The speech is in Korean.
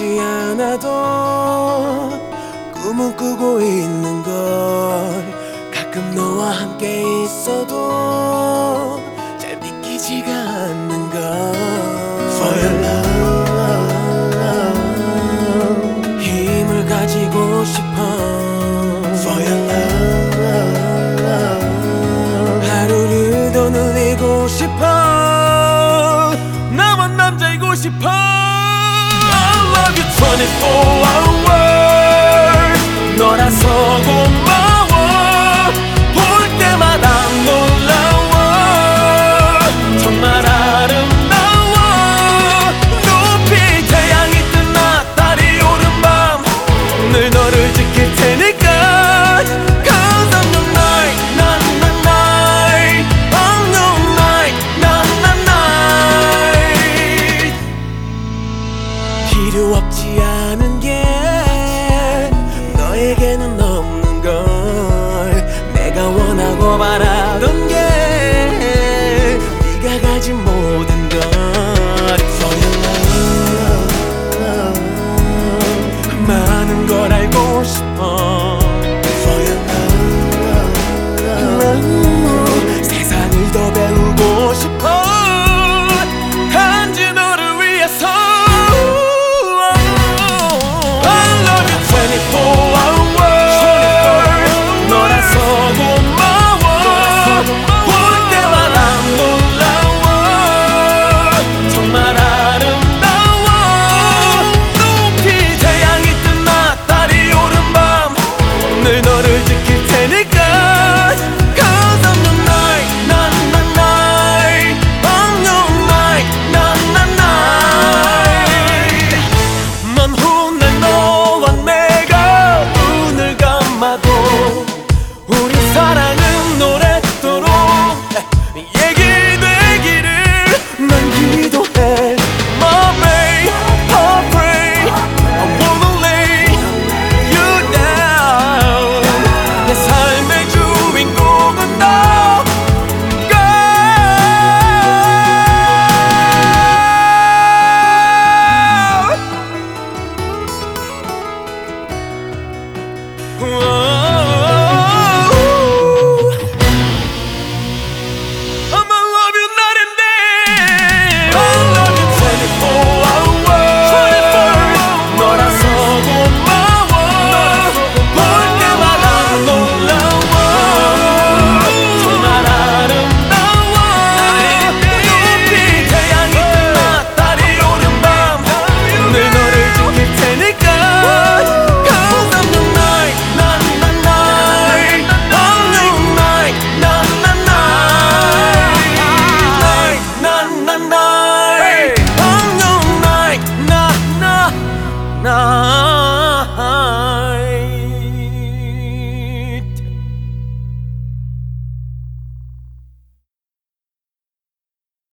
하지 않아도 꿈은 꾸고 있는 걸 가끔 너와 함께 있어도 잘 믿기지가 않는 걸 For your love 힘을 가지고 싶어 For your love 하루를 더 늘리고 싶어 나만 남자이고 싶어 I love you 24 hours 너라서 고마워 볼 때마다 놀라워 정말 아름다워 높이 태양이 뜬 낮 달이 오른 밤 늘 너를 지킬 테니까 Cause I'm your night night night night I'm your night night night night 필요 없지 않은 게